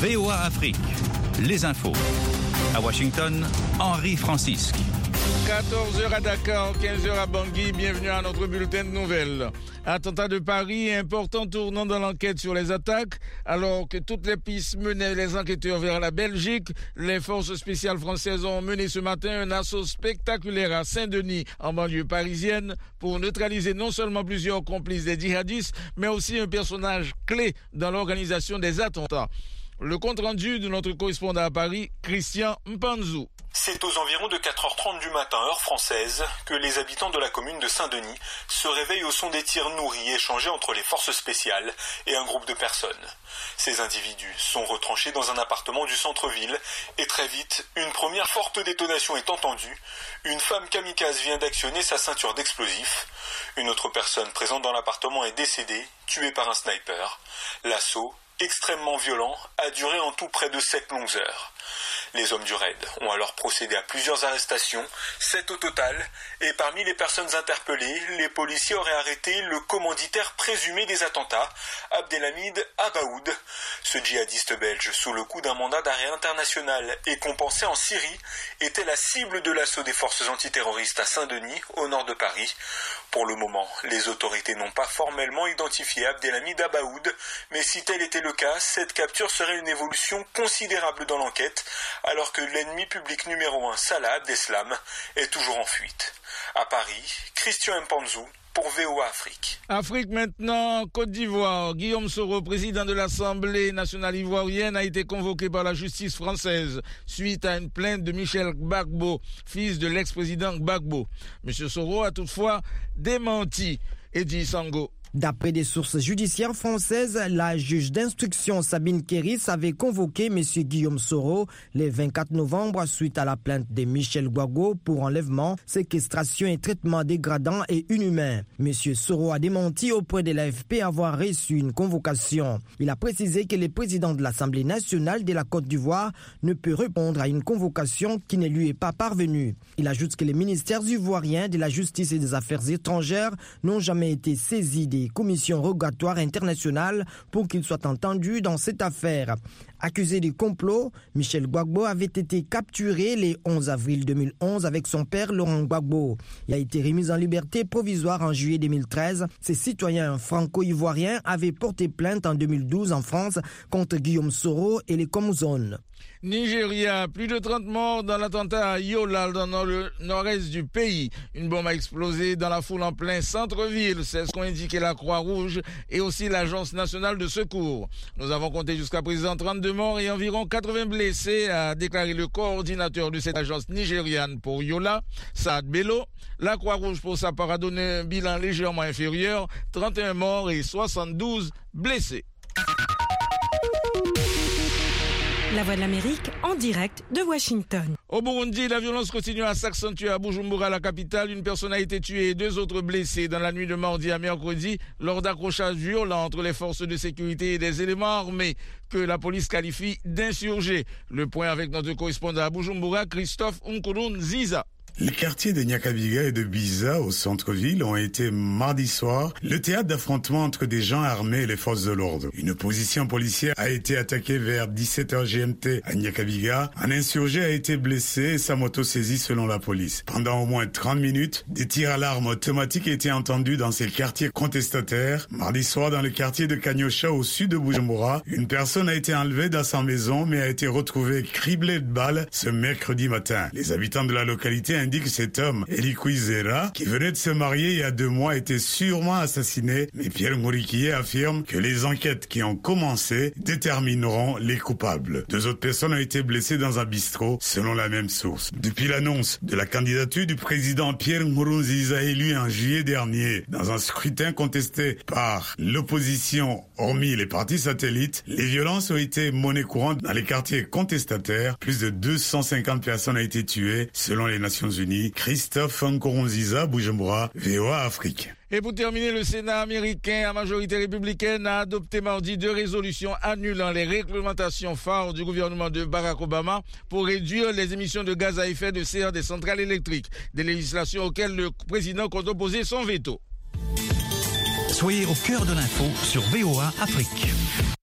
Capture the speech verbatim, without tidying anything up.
V O A Afrique, les infos. À Washington, Henri Francisque. quatorze heures à Dakar, quinze heures à Bangui, bienvenue à notre bulletin de nouvelles. Attentat de Paris, important tournant dans l'enquête sur les attaques. Alors que toutes les pistes menaient les enquêteurs vers la Belgique, les forces spéciales françaises ont mené ce matin un assaut spectaculaire à Saint-Denis, en banlieue parisienne, pour neutraliser non seulement plusieurs complices des djihadistes, mais aussi un personnage clé dans l'organisation des attentats. Le compte-rendu de notre correspondant à Paris, Christian Mpanzou. C'est aux environs de quatre heures trente du matin, heure française, que les habitants de la commune de Saint-Denis se réveillent au son des tirs nourris échangés entre les forces spéciales et un groupe de personnes. Ces individus sont retranchés dans un appartement du centre-ville et très vite, une première forte détonation est entendue. Une femme kamikaze vient d'actionner sa ceinture d'explosifs. Une autre personne présente dans l'appartement est décédée, tuée par un sniper. L'assaut, extrêmement violent, a duré en tout près de sept longues heures. Les hommes du raid ont alors procédé à plusieurs arrestations, sept au total, et parmi les personnes interpellées, les policiers auraient arrêté le commanditaire présumé des attentats, Abdelhamid Abaoud. Ce djihadiste belge, sous le coup d'un mandat d'arrêt international et compensé en Syrie, était la cible de l'assaut des forces antiterroristes à Saint-Denis, au nord de Paris. Pour le moment, les autorités n'ont pas formellement identifié Abdelhamid Abaoud, mais si tel était le cas, cette capture serait une évolution considérable dans l'enquête, alors que l'ennemi public numéro un, Salah Abdeslam, est toujours en fuite. À Paris, Christian Mpanzou pour V O A Afrique. Afrique maintenant, Côte d'Ivoire. Guillaume Soro, président de l'Assemblée nationale ivoirienne, a été convoqué par la justice française suite à une plainte de Michel Gbagbo, fils de l'ex-président Gbagbo. Monsieur Soro a toutefois démenti. Eddie Sango. D'après des sources judiciaires françaises, la juge d'instruction Sabine Kéris avait convoqué M. Guillaume Soro le vingt-quatre novembre suite à la plainte de Michel Gbagbo pour enlèvement, séquestration et traitement dégradant et inhumain. M. Soro a démenti auprès de l'A F P avoir reçu une convocation. Il a précisé que le président de l'Assemblée nationale de la Côte d'Ivoire ne peut répondre à une convocation qui ne lui est pas parvenue. Il ajoute que les ministères ivoiriens de la Justice et des Affaires étrangères n'ont jamais été saisis des commissions rogatoires internationales pour qu'il soit entendu dans cette affaire. Accusé de complot, Michel Gbagbo avait été capturé le onze avril deux mille onze avec son père Laurent Gbagbo. Il a été remis en liberté provisoire en juillet deux mille treize. Ses citoyens franco-ivoiriens avaient porté plainte en deux mille douze en France contre Guillaume Soro et les Comzones. Nigeria, plus de trente morts dans l'attentat à Yola dans le nord-est du pays. Une bombe a explosé dans la foule en plein centre-ville. C'est ce qu'ont indiqué la Croix-Rouge et aussi l'Agence nationale de secours. Nous avons compté jusqu'à présent trente-deux morts et environ quatre-vingts blessés, a déclaré le coordinateur de cette agence nigériane pour Yola, Saad Bello. La Croix-Rouge pour sa part a donné un bilan légèrement inférieur, trente et un morts et soixante-douze blessés. La Voix de l'Amérique en direct de Washington. Au Burundi, la violence continue à s'accentuer à Bujumbura, la capitale. Une personne a été tuée et deux autres blessés dans la nuit de mardi à mercredi lors d'accrochages violents entre les forces de sécurité et des éléments armés que la police qualifie d'insurgés. Le point avec notre correspondant à Bujumbura, Christophe Nkurunziza. Les quartiers de Nyakabiga et de Biza, au centre-ville, ont été mardi soir le théâtre d'affrontements entre des gens armés et les forces de l'ordre. Une position policière a été attaquée vers dix-sept heures G M T à Nyakabiga. Un insurgé a été blessé et sa moto saisie selon la police. Pendant au moins trente minutes, des tirs à l'arme automatique étaient entendus dans ces quartiers contestataires. Mardi soir, dans le quartier de Kanyosha, au sud de Bujumbura, une personne a été enlevée dans sa maison mais a été retrouvée criblée de balles ce mercredi matin. Les habitants de la localité indique que cet homme, Eli Kwizera, qui venait de se marier il y a deux mois, était sûrement assassiné, mais Pierre Morikié affirme que les enquêtes qui ont commencé détermineront les coupables. Deux autres personnes ont été blessées dans un bistrot, selon la même source. Depuis l'annonce de la candidature du président Pierre Nkurunziza élu en juillet dernier, dans un scrutin contesté par l'opposition, hormis les partis satellites, les violences ont été monnaie courante dans les quartiers contestataires. Plus de deux cent cinquante personnes ont été tuées, selon les Nations Unies. Christophe Nkurunziza, Bujumbura, V O A Afrique. Et pour terminer, le Sénat américain à majorité républicaine a adopté mardi deux résolutions annulant les réglementations phares du gouvernement de Barack Obama pour réduire les émissions de gaz à effet de serre des centrales électriques, des législations auxquelles le président compte opposer son veto. Soyez au cœur de l'info sur V O A Afrique.